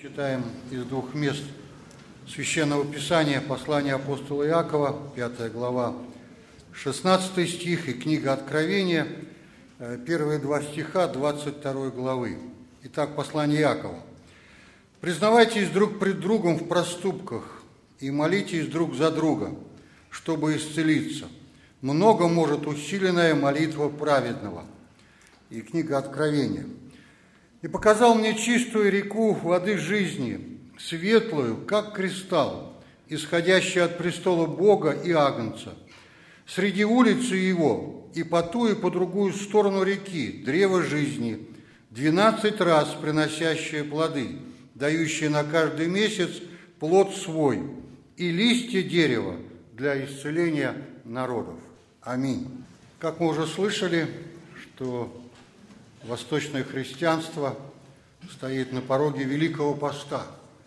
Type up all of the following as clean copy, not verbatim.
Читаем из двух мест Священного Писания, послание апостола Иакова, 5 глава, 16 стих, и книга Откровения, первые два стиха 22 главы. Итак, послание Иакова. «Признавайтесь друг пред другом в проступках и молитесь друг за друга, чтобы исцелиться. Много может усиленная молитва праведного». И книга Откровения. «И показал мне чистую реку воды жизни, светлую, как кристалл, исходящую от престола Бога и Агнца. Среди улицы его и по ту, и по другую сторону реки древо жизни, 12 раз приносящее плоды, дающие на каждый месяц плод свой, и листья дерева для исцеления народов». Аминь. Как мы уже слышали, что восточное христианство стоит на пороге Великого Поста.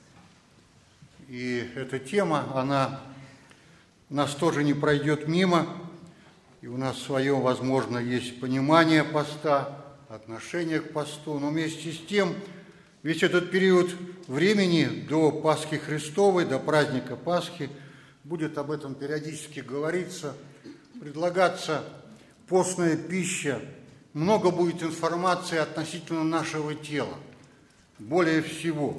И эта тема, она нас тоже не пройдет мимо, и у нас свое, возможно, есть понимание поста, отношение к посту, но вместе с тем весь этот период времени до Пасхи Христовой, до праздника Пасхи, будет об этом периодически говориться, предлагаться постная пища, много будет информации относительно нашего тела, более всего,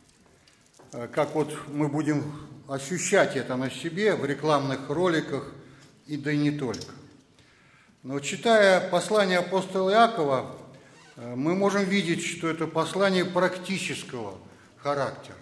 как вот мы будем ощущать это на себе в рекламных роликах, и да и не только. Но читая послание апостола Иакова, мы можем видеть, что это послание практического характера.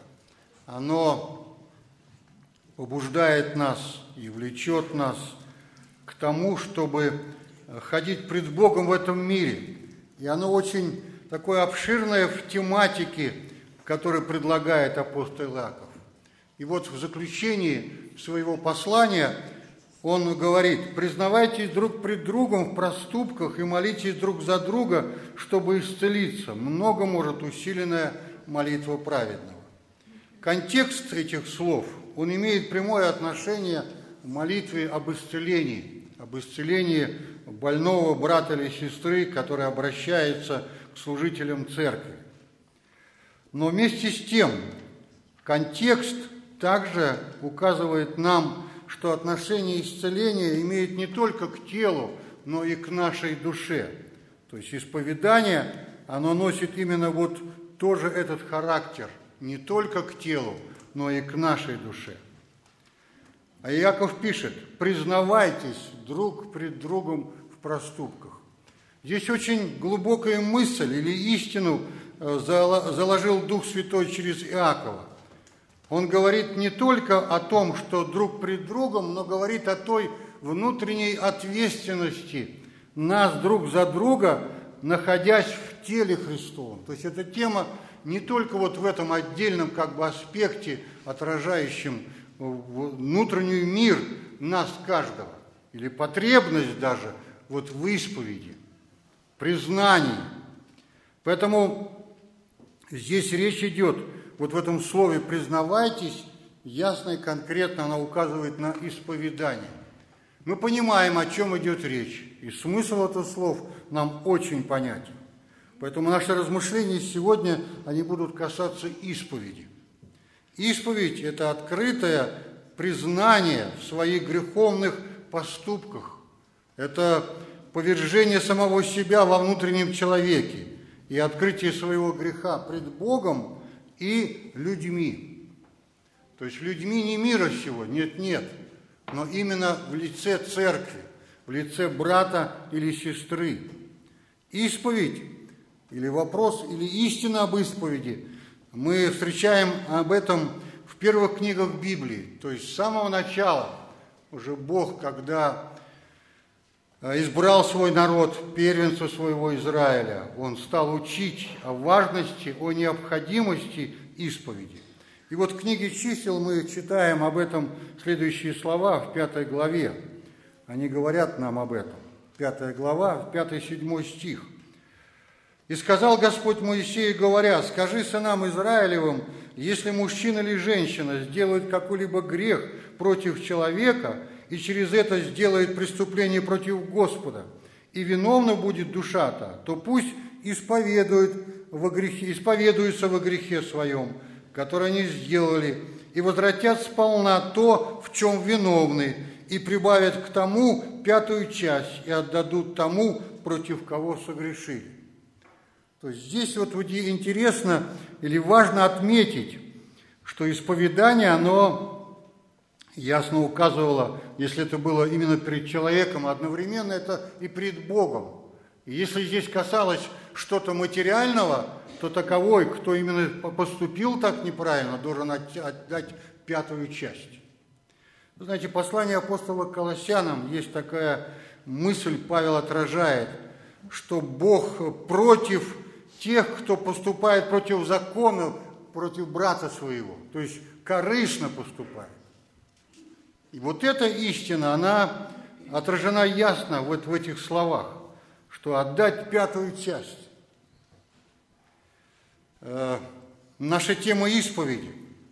Оно побуждает нас и влечет нас к тому, чтобы ходить пред Богом в этом мире. И оно очень такое обширное в тематике, которую предлагает апостол Иаков. И вот в заключении своего послания он говорит: «Признавайтесь друг пред другом в проступках и молитесь друг за друга, чтобы исцелиться. Много может усиленная молитва праведного». Контекст этих слов, он имеет прямое отношение к молитве об исцелении больного брата или сестры, который обращается к служителям церкви. Но вместе с тем контекст также указывает нам, что отношение исцеления имеет не только к телу, но и к нашей душе. То есть исповедание, оно носит именно вот тоже этот характер, не только к телу, но и к нашей душе. А Иаков пишет: «Признавайтесь друг пред другом в проступках». Здесь очень глубокая мысль или истину заложил Дух Святой через Иакова. Он говорит не только о том, что друг пред другом, но говорит о той внутренней ответственности нас друг за друга, находясь в теле Христовом. То есть эта тема не только вот в этом отдельном аспекте, отражающем внутренний мир нас каждого, или потребность даже вот в исповеди, признании. Поэтому здесь речь идет, вот в этом слове «признавайтесь», ясно и конкретно она указывает на исповедание. Мы понимаем, о чем идет речь, и смысл этих слов нам очень понятен. Поэтому наши размышления сегодня, они будут касаться исповеди. Исповедь – это открытое признание в своих греховных поступках. Это повержение самого себя во внутреннем человеке и открытие своего греха пред Богом и людьми. То есть людьми не мира сего, нет, но именно в лице церкви, в лице брата или сестры. Исповедь или вопрос, или истина об исповеди, мы встречаем об этом в первых книгах Библии. То есть с самого начала уже Бог, когда избрал свой народ, первенца своего Израиля, Он стал учить о важности, о необходимости исповеди. И вот в книге «Чисел» мы читаем об этом следующие слова в 5 главе. Они говорят нам об этом. 5 глава, 5-7 стих. «И сказал Господь Моисею, говоря: скажи сынам Израилевым, если мужчина или женщина сделают какой-либо грех против человека и через это сделает преступление против Господа, и виновна будет душа-то, то пусть исповедуется во грехе своем которое они сделали, и возвратят сполна то, в чем виновны, и прибавят к тому 5 часть, и отдадут тому, против кого согрешили». То есть здесь вот интересно или важно отметить, что исповедание, оно ясно указывало, если это было именно перед человеком, одновременно это и пред Богом. И если здесь касалось что-то материального, то таковой, кто именно поступил так неправильно, должен отдать 5 часть. Вы знаете, послание апостола к Колоссянам, есть такая мысль, Павел отражает, что Бог против тех, кто поступает против закона, против брата своего, то есть корыстно поступает. И вот эта истина, она отражена ясно вот в этих словах, что отдать 5 часть. Наша тема исповеди.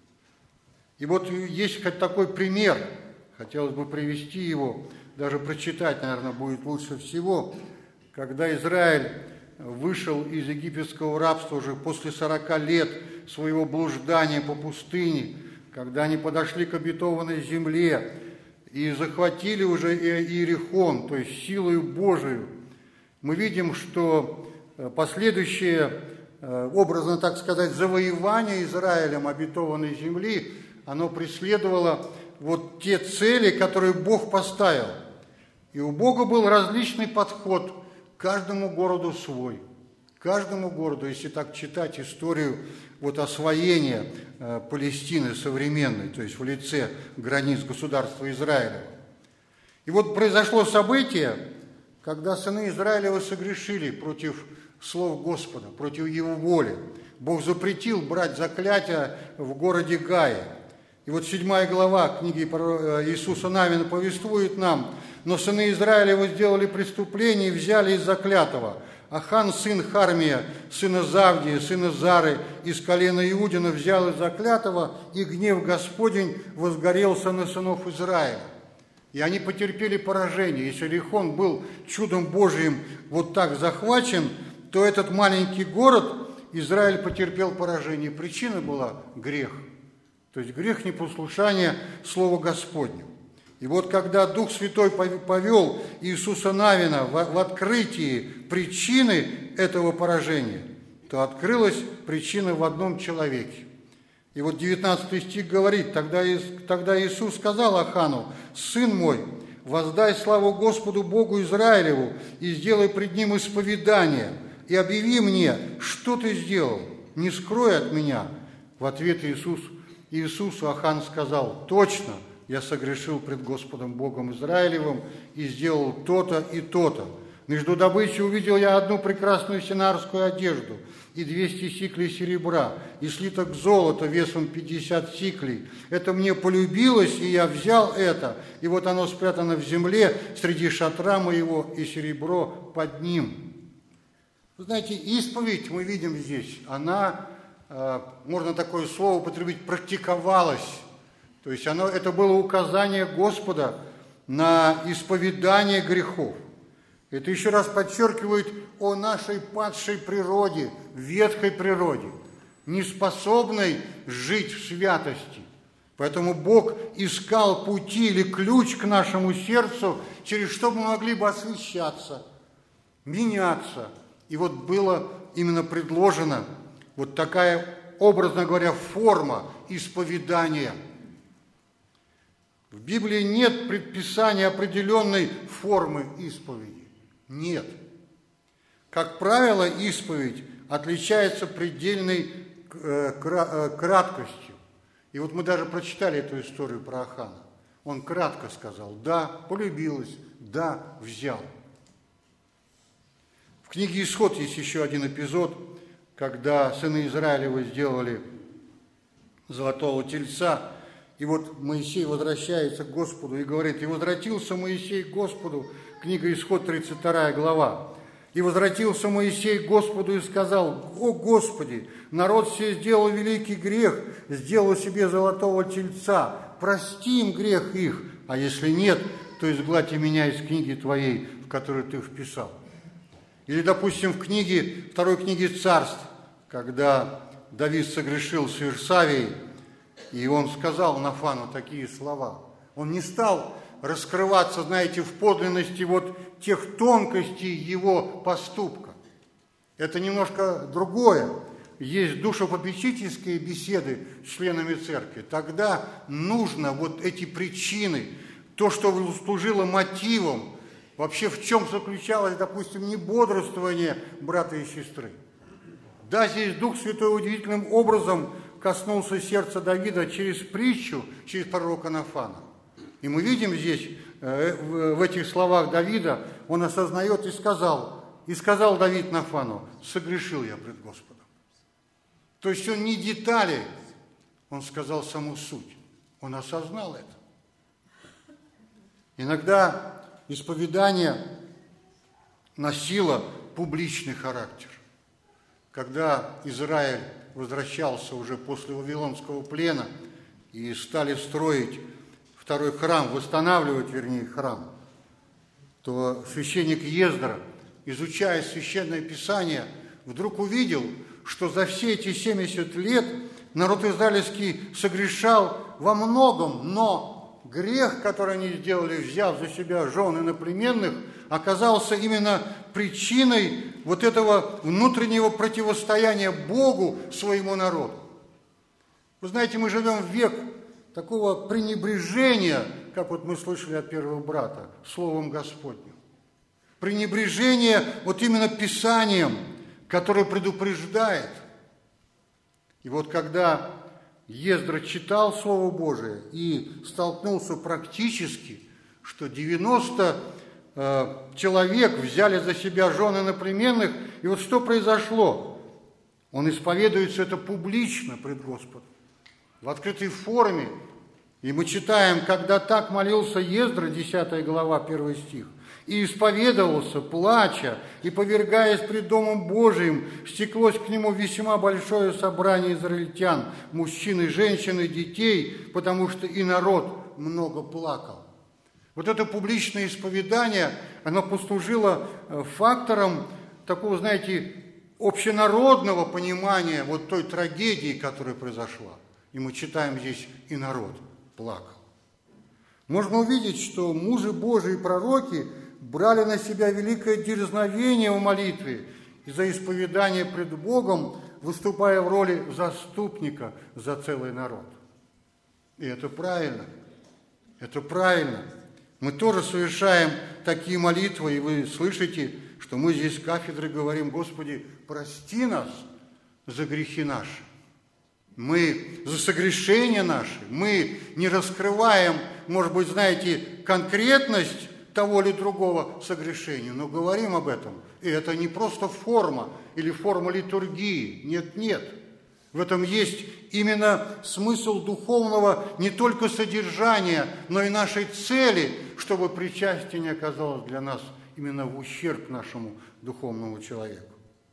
И вот есть хоть такой пример, хотелось бы привести его, даже прочитать, наверное, будет лучше всего, когда Израиль вышел из египетского рабства уже после 40 лет своего блуждания по пустыне, когда они подошли к обетованной земле и захватили уже Иерихон, то есть силою Божию, мы видим, что последующее, образно так сказать, завоевание Израилем обетованной земли, оно преследовало вот те цели, которые Бог поставил. И у Бога был различный подход, каждому городу свой. Каждому городу, если так читать историю вот освоения Палестины современной, то есть в лице границ государства Израилева. И вот произошло событие, когда сыны Израилева согрешили против слов Господа, против Его воли. Бог запретил брать заклятия в городе Гае. И вот 7 глава книги Иисуса Навина повествует нам: «Но сыны Израилева сделали преступление и взяли из заклятого. Ахан, сын Хармия, сына Завдия, сына Зары, из колена Иудина, взял из заклятого, и гнев Господень возгорелся на сынов Израиля». И они потерпели поражение. Если Иерихон был чудом Божиим вот так захвачен, то этот маленький город Израиль потерпел поражение. Причина была грех. То есть грех непослушания Слова Господню. И вот когда Дух Святой повел Иисуса Навина в открытии причины этого поражения, то открылась причина в одном человеке. И вот 19 стих говорит: «Тогда Иисус сказал Ахану: сын мой, воздай славу Господу Богу Израилеву и сделай пред Ним исповедание, и объяви мне, что ты сделал, не скрой от меня». В ответ Иисусу Ахан сказал: «Точно, я согрешил пред Господом Богом Израилевым и сделал то-то и то-то. Между добычей увидел я одну прекрасную синарскую одежду и 200 сиклей серебра, и слиток золота весом 50 сиклей. Это мне полюбилось, и я взял это, и вот оно спрятано в земле среди шатра моего, и серебро под ним». Вы знаете, исповедь, мы видим здесь, она, можно такое слово употребить, практиковалась. То есть это было указание Господа на исповедание грехов. Это еще раз подчеркивает о нашей падшей природе, ветхой природе, неспособной жить в святости. Поэтому Бог искал пути или ключ к нашему сердцу, через что мы могли бы освящаться, меняться. И вот было именно предложена вот такая, образно говоря, форма исповедания. В Библии нет предписания определенной формы исповеди. Нет. Как правило, исповедь отличается предельной краткостью. И вот мы даже прочитали эту историю про Ахана. Он кратко сказал: да, полюбилось, да, взял. В книге «Исход» есть еще один эпизод, когда сыны Израилева сделали золотого тельца. И вот Моисей возвращается к Господу и говорит: «И возвратился Моисей к Господу», книга Исход, 32 глава. «И возвратился Моисей к Господу и сказал: О Господи, народ сей сделал великий грех, сделал себе золотого тельца, прости им грех их, а если нет, то изгладь и меня из книги Твоей, в которую Ты вписал». Или, допустим, в второй книге Царств, когда Давид согрешил с Иерсавией, и он сказал Нафану такие слова. Он не стал раскрываться, знаете, в подлинности вот тех тонкостей его поступка. Это немножко другое. Есть душепопечительские беседы с членами церкви. Тогда нужно вот эти причины, то, что служило мотивом, вообще в чем заключалось, допустим, не бодрствование брата и сестры. Да, здесь Дух Святой удивительным образом коснулся сердца Давида через притчу, через пророка Нафана. И мы видим здесь, в этих словах Давида, он осознает и сказал Давид Нафану: согрешил я пред Господом. То есть он не детали, он сказал саму суть. Он осознал это. Иногда исповедание носило публичный характер. Когда Израиль возвращался уже после Вавилонского плена и стали строить второй храм, восстанавливать, вернее, храм, то священник Ездра, изучая Священное Писание, вдруг увидел, что за все эти 70 лет народ израильский согрешал во многом, но грех, который они сделали, взяв за себя жен иноплеменных, оказался именно причиной вот этого внутреннего противостояния Богу своему народу. Вы знаете, мы живем в век такого пренебрежения, как вот мы слышали от первого брата, Словом Господним. Пренебрежение вот именно Писанием, которое предупреждает. И вот когда Ездра читал Слово Божие и столкнулся практически, что 90 человек взяли за себя жен иноплеменных, и вот что произошло? Он исповедует все это публично пред Господом, в открытой форме. И мы читаем: когда так молился Ездра, 10 глава, 1 стих, и исповедовался, плача, и повергаясь пред Домом Божиим, стеклось к нему весьма большое собрание израильтян, мужчин и женщин и детей, потому что и народ много плакал. Вот это публичное исповедание, оно послужило фактором такого, знаете, общенародного понимания вот той трагедии, которая произошла. И мы читаем здесь: и народ плакал. Можно увидеть, что мужи Божии и пророки брали на себя великое дерзновение в молитве и за исповедание пред Богом, выступая в роли заступника за целый народ. И это правильно. Это правильно. Мы тоже совершаем такие молитвы, и вы слышите, что мы здесь с кафедры говорим: Господи, прости нас за грехи наши. Мы за согрешения наши, мы не раскрываем, может быть, знаете, конкретность того или другого согрешения, но говорим об этом. И это не просто форма или форма литургии. Нет, нет. В этом есть именно смысл духовного не только содержания, но и нашей цели, чтобы причастие не оказалось для нас именно в ущерб нашему духовному человеку.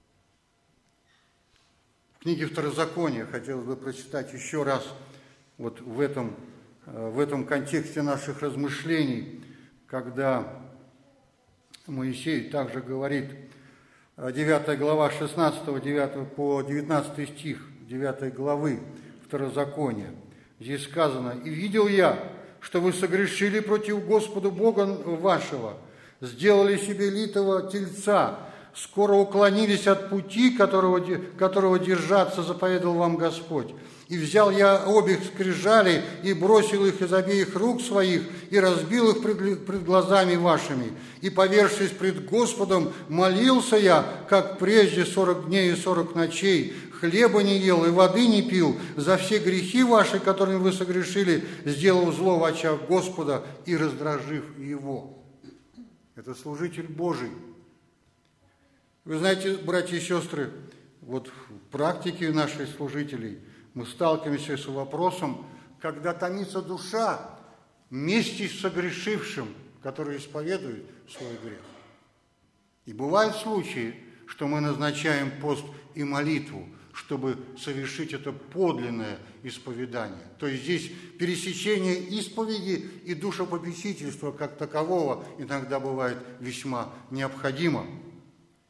В книге Второзакония хотелось бы прочитать еще раз вот в этом контексте наших размышлений, когда Моисей также говорит, 9 глава 16 9 по 19 стих 9 главы Второзакония. Здесь сказано: «И видел я, что вы согрешили против Господа Бога вашего, сделали себе литого тельца, скоро уклонились от пути, которого держаться заповедал вам Господь. И взял я обе скрижали и бросил их из обеих рук своих и разбил их пред глазами вашими. И, повергшись пред Господом, молился я, как прежде 40 дней и 40 ночей, хлеба не ел и воды не пил за все грехи ваши, которыми вы согрешили, сделав зло в очах Господа и раздражив Его». Это служитель Божий. Вы знаете, братья и сестры, вот в практике наших служителей мы сталкиваемся с вопросом, когда томится душа вместе с согрешившим, который исповедует свой грех. И бывают случаи, что мы назначаем пост и молитву, чтобы совершить это подлинное исповедание. То есть здесь пересечение исповеди и душепопечительства как такового иногда бывает весьма необходимо.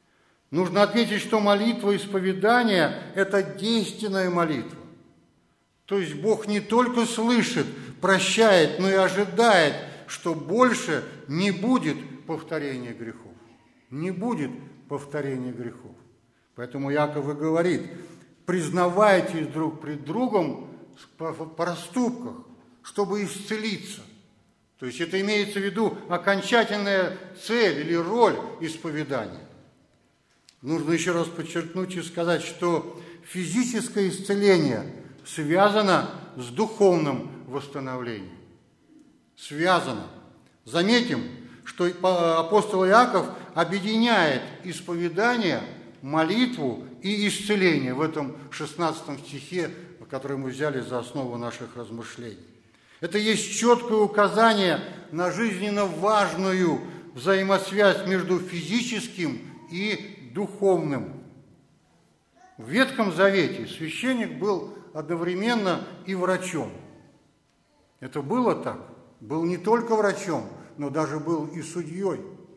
Нужно отметить, что молитва исповедания – это действенная молитва. То есть Бог не только слышит, прощает, но и ожидает, что больше не будет повторения грехов. Не будет повторения грехов. Поэтому Иаков и говорит: признавайтесь друг пред другом в проступках, чтобы исцелиться. То есть это имеется в виду окончательная цель или роль исповедания. Нужно еще раз подчеркнуть и сказать, что физическое исцеление связано с духовным восстановлением. Связано. Заметим, что апостол Иаков объединяет исповедание, молитву и исцеление в этом 16 стихе, который мы взяли за основу наших размышлений. Это есть четкое указание на жизненно важную взаимосвязь между физическим и духовным. В Ветхом Завете священник был одновременно и врачом. Это было так. Был не только врачом, но даже был и судьей.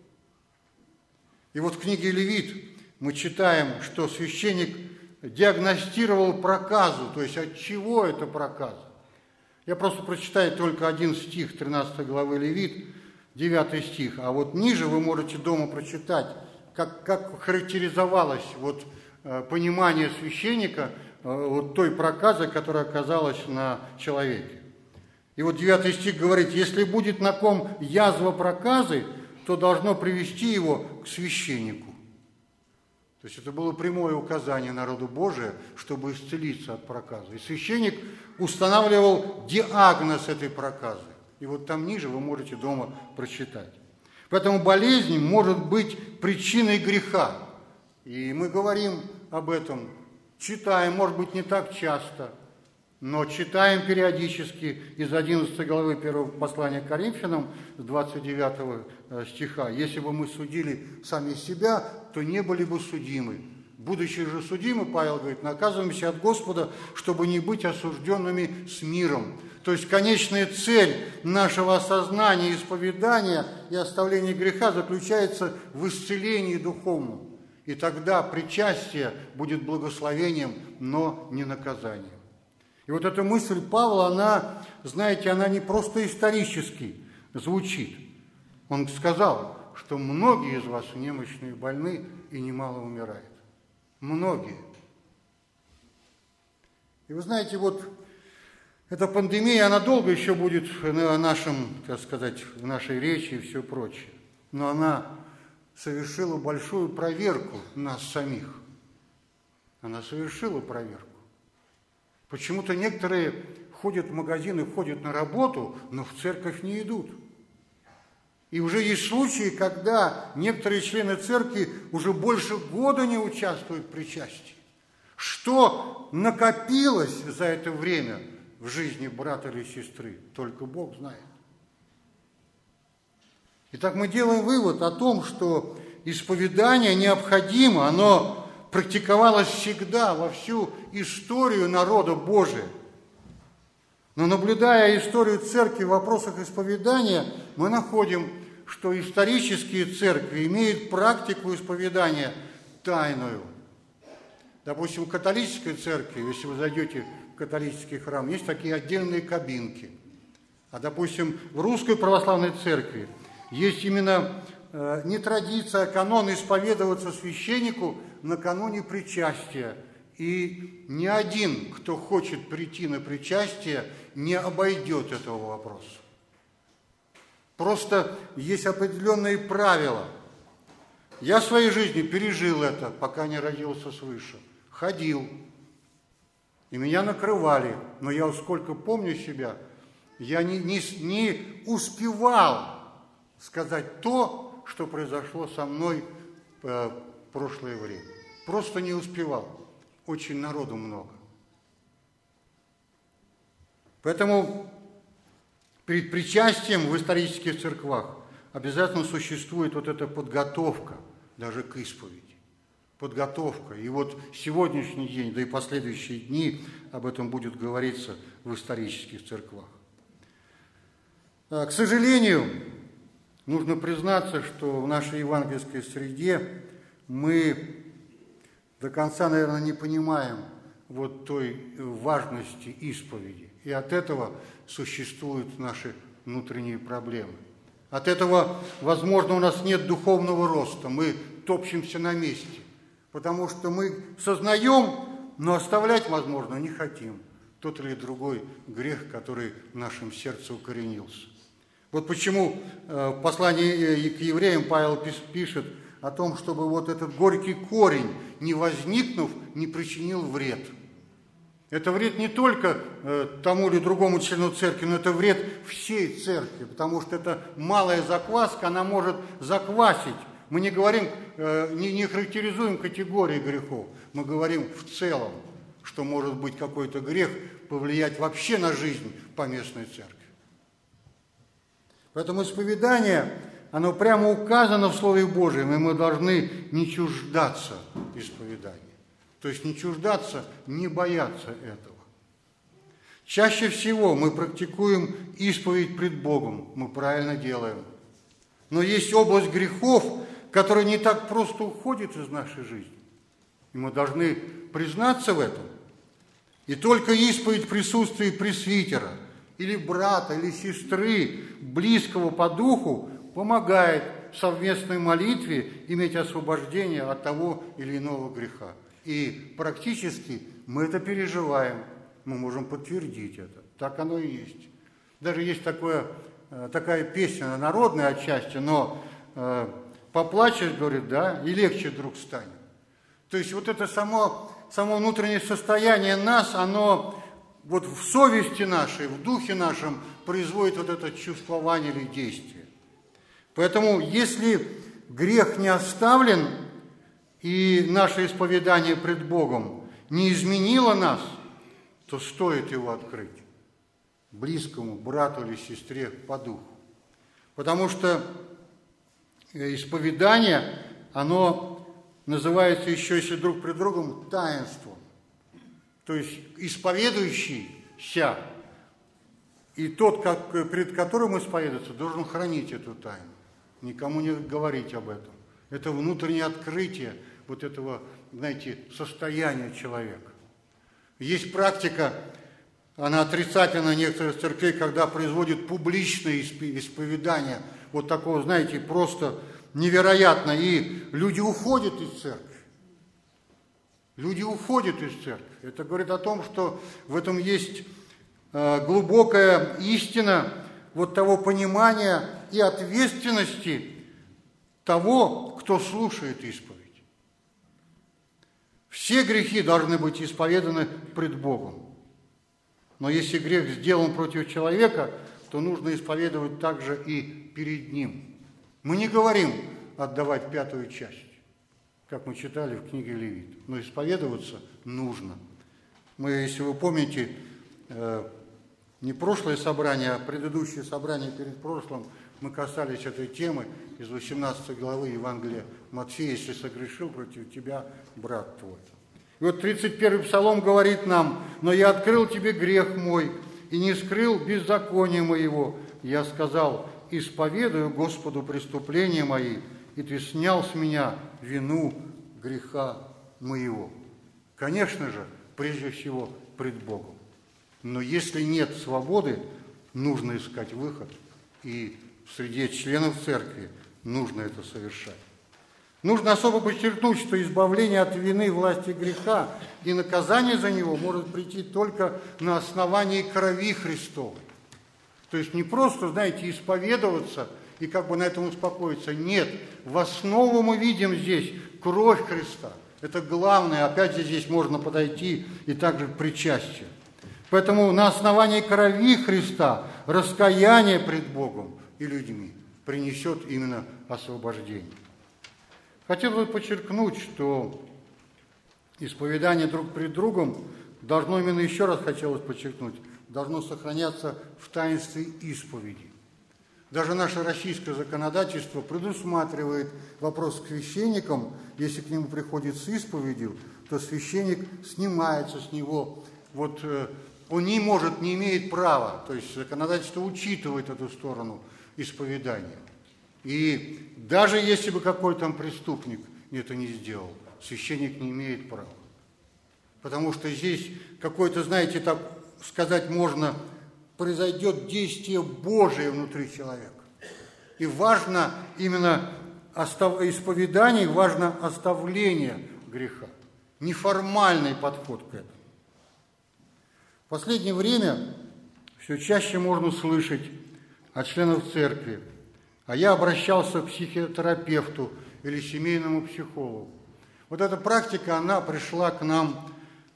И вот в книге Левит мы читаем, что священник диагностировал проказу, то есть от чего это проказа. Я просто прочитаю только один стих 13 главы Левит, 9 стих, а вот ниже вы можете дома прочитать, как характеризовалось понимание священника той проказы, которая оказалась на человеке. И вот 9 стих говорит: если будет на ком язва проказы, то должно привести его к священнику. То есть это было прямое указание народу Божию, чтобы исцелиться от проказы. И священник устанавливал диагноз этой проказы. И вот там ниже вы можете дома прочитать. Поэтому болезнь может быть причиной греха. И мы говорим об этом, читаем, может быть, не так часто, но читаем периодически из 11 главы 1 послания к Коринфянам, с 29 стиха. «Если бы мы судили сами себя, то не были бы судимы. Будучи же судимы, Павел говорит, наказываемся от Господа, чтобы не быть осужденными с миром». То есть конечная цель нашего осознания, исповедания и оставления греха заключается в исцелении духовном. И тогда причастие будет благословением, но не наказанием. И вот эта мысль Павла, она, знаете, она не просто исторически звучит. Он сказал, что многие из вас немощные и больны, и немало умирает. Многие. И вы знаете, вот эта пандемия, она долго еще будет в нашем, так сказать, в нашей речи и все прочее. Но она совершила большую проверку нас самих. Она совершила проверку. Почему-то некоторые ходят в магазины, ходят на работу, но в церковь не идут. И уже есть случаи, когда некоторые члены церкви уже больше года не участвуют в причастии. Что накопилось за это время в жизни брата или сестры, только Бог знает. Итак, мы делаем вывод о том, что исповедание необходимо, оно практиковалось всегда, во всю историю народа Божия. Но наблюдая историю церкви в вопросах исповедания, мы находим, что исторические церкви имеют практику исповедания тайную. Допустим, в католической церкви, если вы зайдете в католический храм, есть такие отдельные кабинки. А, допустим, в русской православной церкви есть именно не традиция, а канон исповедоваться священнику накануне причастия. И ни один, кто хочет прийти на причастие, не обойдет этого вопроса. Просто есть определенные правила. Я в своей жизни пережил это, пока не родился свыше. Ходил, и меня накрывали. Но я, сколько помню себя, я не успевал сказать то, что произошло со мной в прошлое время. Просто не успевал. Очень народу много. Поэтому перед причастием в исторических церквах обязательно существует вот эта подготовка даже к исповеди. Подготовка. И вот сегодняшний день, да и последующие дни об этом будет говориться в исторических церквах. К сожалению, нужно признаться, что в нашей евангельской среде мы до конца, наверное, не понимаем вот той важности исповеди. И от этого существуют наши внутренние проблемы. От этого, возможно, у нас нет духовного роста, мы топчемся на месте, потому что мы сознаем, но оставлять, возможно, не хотим тот или другой грех, который в нашем сердце укоренился. Вот почему в послании к евреям Павел пишет о том, чтобы вот этот горький корень, не возникнув, не причинил вред. Это вред не только тому или другому члену церкви, но это вред всей церкви, потому что это малая закваска, она может заквасить. Мы не говорим, не характеризуем категории грехов, мы говорим в целом, что может быть какой-то грех повлиять вообще на жизнь поместной церкви. Поэтому исповедание, оно прямо указано в Слове Божьем, и мы должны не чуждаться исповедания. То есть не чуждаться, не бояться этого. Чаще всего мы практикуем исповедь пред Богом, мы правильно делаем. Но есть область грехов, которая не так просто уходит из нашей жизни. И мы должны признаться в этом. И только исповедь в присутствии пресвитера, или брата, или сестры, близкого по духу, помогает в совместной молитве иметь освобождение от того или иного греха. И практически мы это переживаем, мы можем подтвердить это. Так оно и есть. Даже есть такая песня народная отчасти, но поплачешь, говорит, да, и легче вдруг станет. То есть вот это само внутреннее состояние нас, оно вот в совести нашей, в духе нашем производит вот это чувствование или действие. Поэтому если грех не оставлен, и наше исповедание пред Богом не изменило нас, то стоит его открыть близкому брату или сестре по духу. Потому что исповедание, оно называется еще, если друг пред другом, таинством. То есть исповедующийся и тот, пред которым исповедуется, должен хранить эту тайну, никому не говорить об этом. Это внутреннее открытие вот этого, знаете, состояния человека. Есть практика, она отрицательна некоторых церквей, когда производят публичное исповедание, вот такого, знаете, просто невероятно, и люди уходят из церкви. Люди уходят из церкви. Это говорит о том, что в этом есть глубокая истина вот того понимания и ответственности того, кто слушает исповедь. Все грехи должны быть исповеданы пред Богом. Но если грех сделан против человека, то нужно исповедовать также и перед ним. Мы не говорим отдавать пятую часть, как мы читали в книге Левит, но исповедоваться нужно. Мы, если вы помните, не прошлое собрание, а предыдущее собрание перед прошлым, мы касались этой темы из 18 главы Евангелия Матфея: «Если согрешил против тебя брат твой». И вот 31-й псалом говорит нам: «Но я открыл тебе грех мой и не скрыл беззакония моего. Я сказал: исповедую Господу преступления мои, и ты снял с меня вину греха моего». Конечно же, прежде всего пред Богом. Но если нет свободы, нужно искать выход, и в среде членов церкви нужно это совершать. Нужно особо подчеркнуть, что избавление от вины, власти греха и наказание за него может прийти только на основании крови Христовой. То есть не просто, знаете, исповедоваться и как бы на этом успокоиться. Нет, в основу мы видим здесь кровь Христа. Это главное, опять же, здесь можно подойти и также к причастию. Поэтому на основании крови Христа раскаяние пред Богом и людьми принесет именно освобождение. Хотел бы подчеркнуть, что исповедание друг пред другом должно, именно еще раз хотелось подчеркнуть, должно сохраняться в таинстве исповеди. Даже наше российское законодательство предусматривает вопрос к священникам. Если к нему приходит с исповедью, то священник снимается с него. Вот он не имеет права. То есть законодательство учитывает эту сторону исповедания. И даже если бы какой-то преступник это не сделал, священник не имеет права. Потому что здесь какое-то, знаете, так сказать можно, произойдет действие Божие внутри человека. И важно именно исповедание, важно оставление греха. Неформальный подход к этому. В последнее время все чаще можно слышать от членов церкви: а я обращался к психотерапевту или семейному психологу. Вот эта практика, она пришла к нам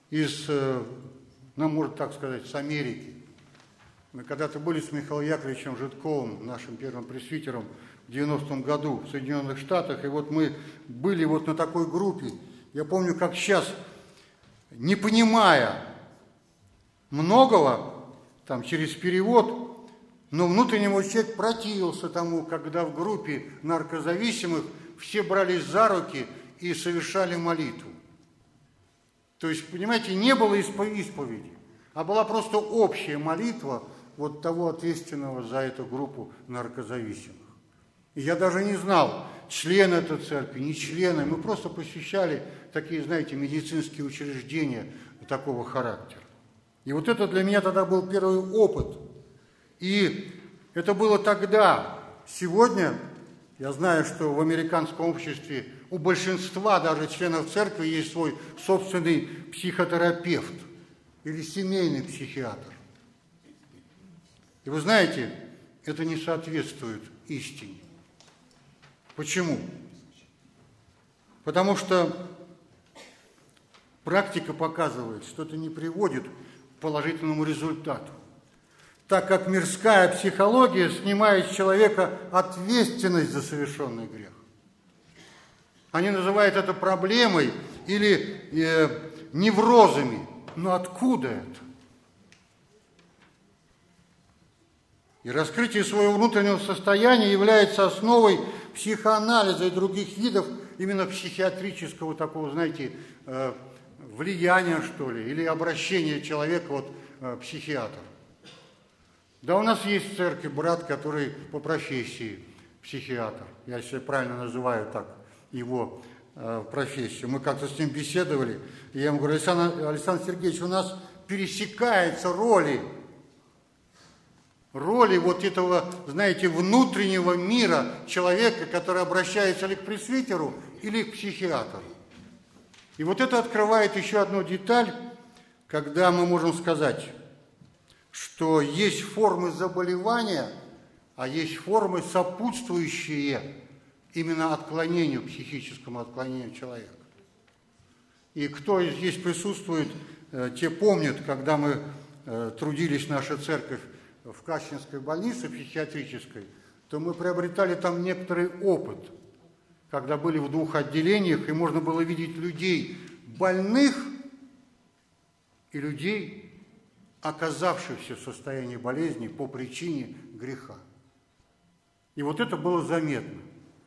можно так сказать, с Америки. Мы когда-то были с Михаилом Яковлевичем Жидковым, нашим первым пресвитером, в 90-м году в Соединенных Штатах, и вот мы были вот на такой группе. Я помню, как сейчас, не понимая многого, там, через перевод, но внутренний мой человек противился тому, когда в группе наркозависимых все брались за руки и совершали молитву. То есть, понимаете, не было исповеди, а была просто общая молитва вот того ответственного за эту группу наркозависимых. И я даже не знал, члены этой церкви, не члены, мы просто посещали такие, знаете, медицинские учреждения такого характера. И вот это для меня тогда был первый опыт. И это было тогда. Сегодня я знаю, что в американском обществе у большинства даже членов церкви есть свой собственный психотерапевт или семейный психиатр. И вы знаете, это не соответствует истине. Почему? Потому что практика показывает, что это не приводит к положительному результату, так как мирская психология снимает с человека ответственность за совершенный грех. Они называют это проблемой или неврозами. Но откуда это? И раскрытие своего внутреннего состояния является основой психоанализа и других видов именно психиатрического такого, знаете, влияния, что ли, или обращения человека вот психиатра. Да, у нас есть в церкви брат, который по профессии психиатр. Я, если правильно называю так его профессию. Мы как-то с ним беседовали, и я ему говорю: Александр Сергеевич, у нас пересекаются роли вот этого, знаете, внутреннего мира человека, который обращается или к пресвитеру, или к психиатру. И вот это открывает еще одну деталь, когда мы можем сказать, что есть формы заболевания, а есть формы, сопутствующие именно отклонению, психическому отклонению человека. И кто здесь присутствует, те помнят, когда мы трудились, наша церковь, в Кащинской больнице психиатрической, то мы приобретали там некоторый опыт, когда были в двух отделениях, и можно было видеть людей больных и людей, оказавшихся в состоянии болезни по причине греха. И вот это было заметно.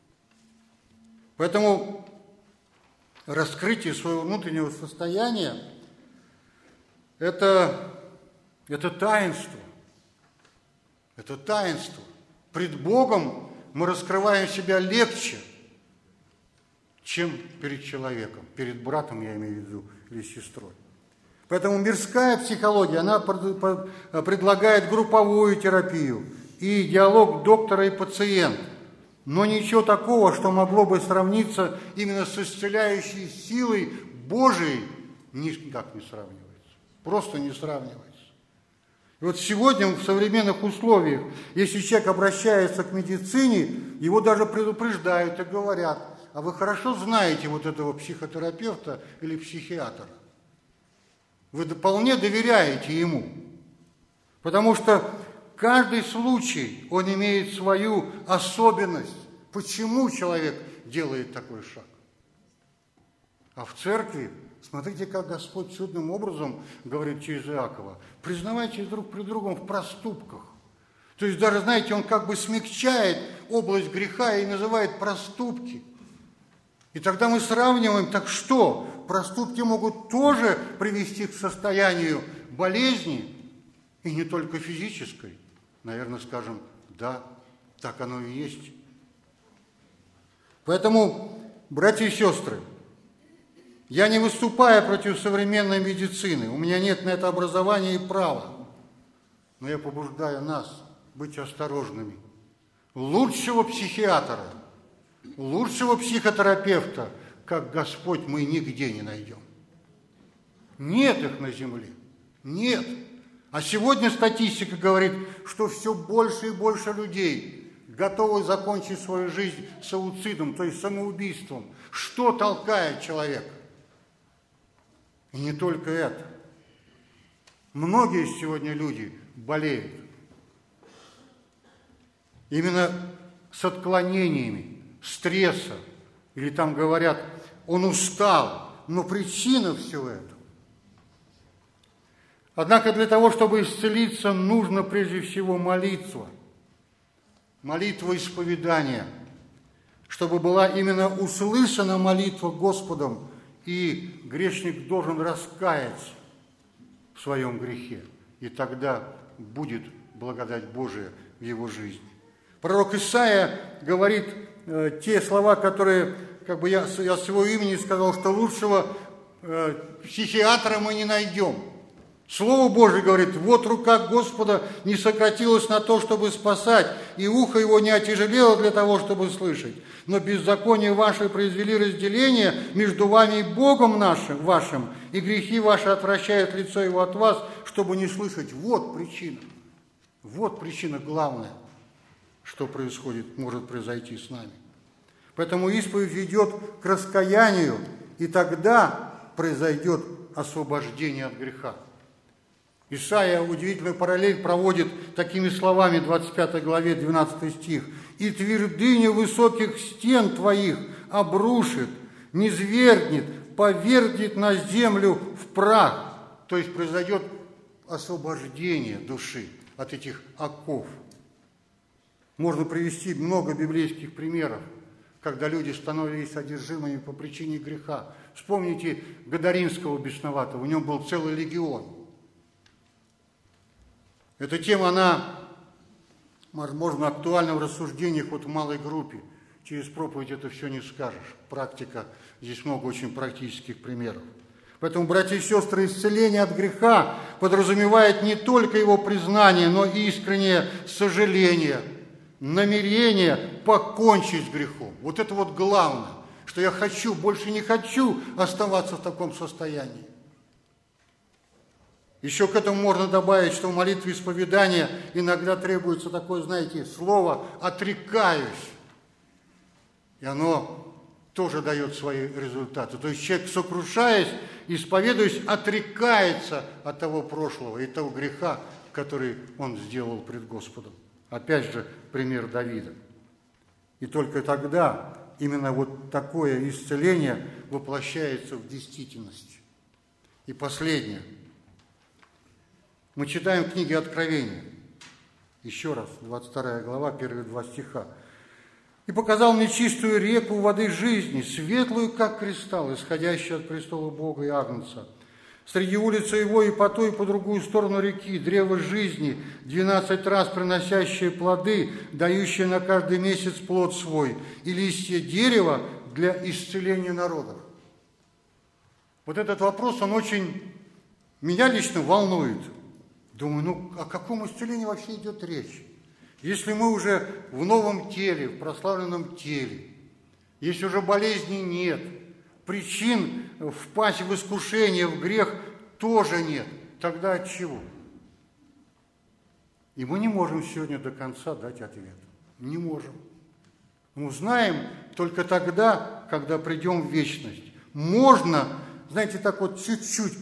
Поэтому раскрытие своего внутреннего состояния – это таинство. Это таинство. Пред Богом мы раскрываем себя легче, чем перед человеком, перед братом, я имею в виду, или сестрой. Поэтому мирская психология, она предлагает групповую терапию и диалог доктора и пациента. Но ничего такого, что могло бы сравниться именно с исцеляющей силой Божией, никак не сравнивается. Просто не сравнивается. И вот сегодня в современных условиях, если человек обращается к медицине, его даже предупреждают и говорят: а вы хорошо знаете вот этого психотерапевта или психиатра? Вы вполне доверяете ему. Потому что каждый случай, он имеет свою особенность. Почему человек делает такой шаг? А в церкви, смотрите, как Господь чудным образом говорит через Иакова: признавайтесь друг при другом в проступках. То есть даже, знаете, он как бы смягчает область греха и называет проступки. И тогда мы сравниваем, так что? Проступки могут тоже привести к состоянию болезни, и не только физической. Наверное, скажем: да, так оно и есть. Поэтому, братья и сестры, Я не выступаю против современной медицины, у меня нет на это образования и права, но я побуждаю нас быть осторожными. Лучшего психиатра, лучшего психотерапевта, как Господь, мы нигде не найдем. Нет их на земле, нет. А сегодня статистика говорит, что все больше и больше людей готовы закончить свою жизнь суицидом, то есть самоубийством. Что толкает человека? И не только это. Многие сегодня люди болеют именно с отклонениями, стресса. Или там говорят, он устал, но причина всего этого. Однако для того, чтобы исцелиться, нужно прежде всего молитва. Молитва исповедания, чтобы была именно услышана молитва Господом, и грешник должен раскаяться в своем грехе, и тогда будет благодать Божия в его жизни. Пророк Исаия говорит те слова, которые, я своего имени сказал, что лучшего психиатра мы не найдем. Слово Божие говорит, вот рука Господа не сократилась на то, чтобы спасать, и ухо его не отяжелело для того, чтобы слышать. Но беззаконие ваше произвели разделение между вами и Богом вашим, и грехи ваши отвращают лицо его от вас, чтобы не слышать. Вот причина главная, что может произойти с нами. Поэтому исповедь ведет к раскаянию, и тогда произойдет освобождение от греха. Исаия удивительную параллель проводит такими словами, 25 главе, 12 стих. «И твердыню высоких стен твоих обрушит, низвергнет, повергнет на землю в прах». То есть произойдет освобождение души от этих оков. Можно привести много библейских примеров, когда люди становились одержимыми по причине греха. Вспомните Гадаринского бесноватого, у него был целый легион. Эта тема, она, возможно, актуальна в рассуждениях в малой группе. Через проповедь это все не скажешь. Практика, здесь много очень практических примеров. Поэтому, братья и сестры, исцеление от греха подразумевает не только его признание, но и искреннее сожаление, намерение покончить с грехом. Вот это вот главное, что я больше не хочу оставаться в таком состоянии. Еще к этому можно добавить, что в молитве исповедания иногда требуется такое, слово «отрекаюсь». И оно тоже дает свои результаты. То есть человек, сокрушаясь, исповедуясь, отрекается от того прошлого и того греха, который он сделал пред Господом. Опять же, пример Давида. И только тогда именно вот такое исцеление воплощается в действительность. И последнее. Мы читаем в книге Откровения, еще раз, 22 глава, первые 2 стиха. «И показал мне чистую реку воды жизни, светлую, как кристалл, исходящую от престола Бога и Агнца. Среди улицы его и по ту, и по другую сторону реки древо жизни, 12 раз приносящее плоды, дающее на каждый месяц плод свой, и листья дерева для исцеления народов». Вот этот вопрос, он меня лично волнует. Думаю, о каком исцелении вообще идет речь? Если мы уже в новом теле, в прославленном теле, если уже болезни нет, причин впасть в искушение, в грех тоже нет, тогда от чего? И мы не можем сегодня до конца дать ответ. Не можем. Мы узнаем только тогда, когда придем в вечность. Можно, так вот чуть-чуть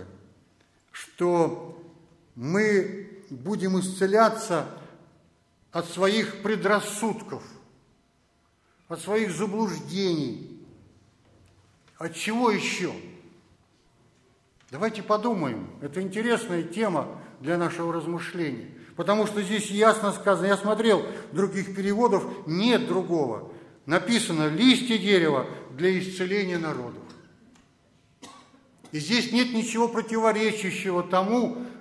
что мы будем исцеляться от своих предрассудков, от своих заблуждений. От чего еще? Давайте подумаем. Это интересная тема для нашего размышления. Потому что здесь ясно сказано, я смотрел других переводов, нет другого. Написано «листья дерева для исцеления народов». И здесь нет ничего противоречащего тому,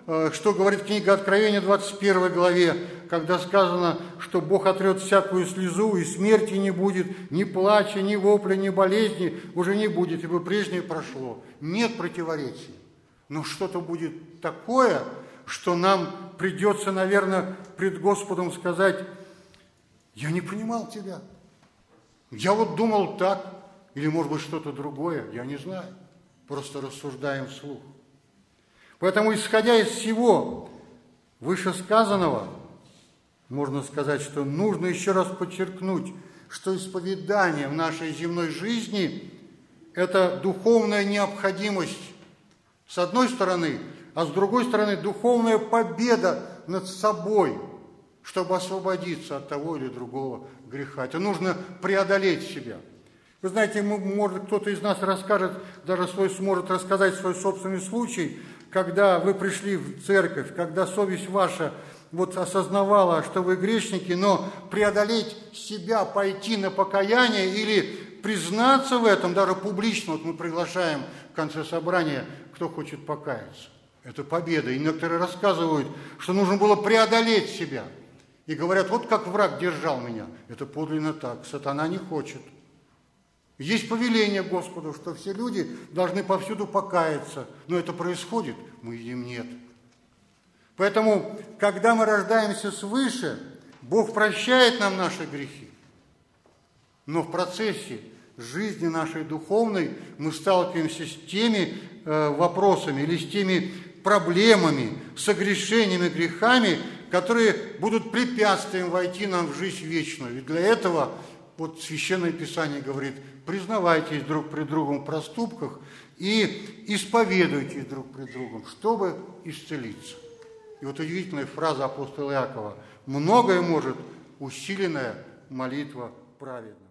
что говорит книга Откровения, 21 главе, когда сказано, что Бог отрет всякую слезу, и смерти не будет, ни плача, ни вопля, ни болезни уже не будет, ибо прежнее прошло. Нет противоречий. Но что-то будет такое, что нам придется, наверное, пред Господом сказать: я не понимал тебя. Я вот думал так, или, может быть, что-то другое, я не знаю. Просто рассуждаем вслух. Поэтому, исходя из всего вышесказанного, можно сказать, что нужно еще раз подчеркнуть, что исповедание в нашей земной жизни – это духовная необходимость, с одной стороны, а с другой стороны, духовная победа над собой, чтобы освободиться от того или другого греха. Это нужно преодолеть себя. Вы знаете, может, кто-то из нас расскажет, даже сможет рассказать свой собственный случай, когда вы пришли в церковь, когда совесть ваша вот осознавала, что вы грешники, но преодолеть себя, пойти на покаяние или признаться в этом, даже публично, вот мы приглашаем в конце собрания, кто хочет покаяться. Это победа. И некоторые рассказывают, что нужно было преодолеть себя. И говорят, вот как враг держал меня. Это подлинно так. Сатана не хочет. Есть повеление Господу, что все люди должны повсюду покаяться. Но это происходит? Мы видим, нет. Поэтому, когда мы рождаемся свыше, Бог прощает нам наши грехи. Но в процессе жизни нашей духовной мы сталкиваемся с теми вопросами или с теми проблемами, согрешениями, грехами, которые будут препятствием войти нам в жизнь вечную. И для этого вот Священное Писание говорит: признавайтесь друг пред другом в проступках и исповедуйтесь друг пред другом, чтобы исцелиться. И вот удивительная фраза апостола Иакова: многое может усиленная молитва праведного.